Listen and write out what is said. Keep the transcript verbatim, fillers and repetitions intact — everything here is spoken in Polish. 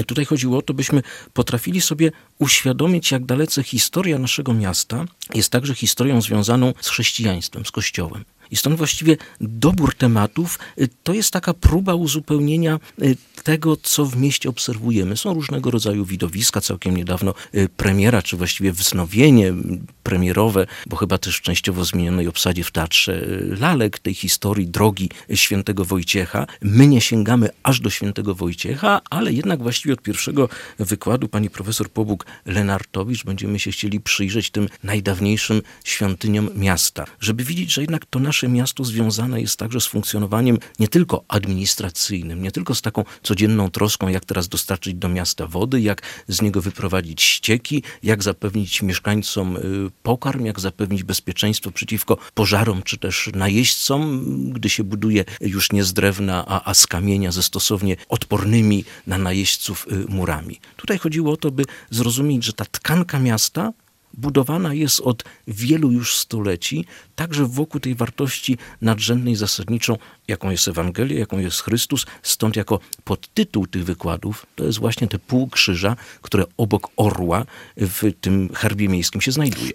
Tutaj chodziło o to, byśmy potrafili sobie uświadomić, jak dalece historia naszego miasta jest także historią związaną z chrześcijaństwem, z Kościołem. I stąd właściwie dobór tematów to jest taka próba uzupełnienia tego, co w mieście obserwujemy. Są różnego rodzaju widowiska, całkiem niedawno premiera, czy właściwie wznowienie premierowe, bo chyba też w częściowo zmienionej obsadzie w teatrze lalek, tej historii drogi świętego Wojciecha. My nie sięgamy aż do świętego Wojciecha, ale jednak właściwie od pierwszego wykładu pani profesor Pobuk-Lenartowicz będziemy się chcieli przyjrzeć tym najdawniejszym świątyniom miasta, żeby widzieć, że jednak to nasze miasto związane jest także z funkcjonowaniem nie tylko administracyjnym, nie tylko z taką codzienną troską, jak teraz dostarczyć do miasta wody, jak z niego wyprowadzić ścieki, jak zapewnić mieszkańcom pokarm, jak zapewnić bezpieczeństwo przeciwko pożarom, czy też najeźdźcom, gdy się buduje już nie z drewna, a, a z kamienia ze stosownie odpornymi na najeźdźców murami. Tutaj chodziło o to, by zrozumieć, że ta tkanka miasta budowana jest od wielu już stuleci, także wokół tej wartości nadrzędnej, zasadniczą, jaką jest Ewangelia, jaką jest Chrystus. Stąd jako podtytuł tych wykładów to jest właśnie te pół krzyża, które obok orła w tym herbie miejskim się znajduje.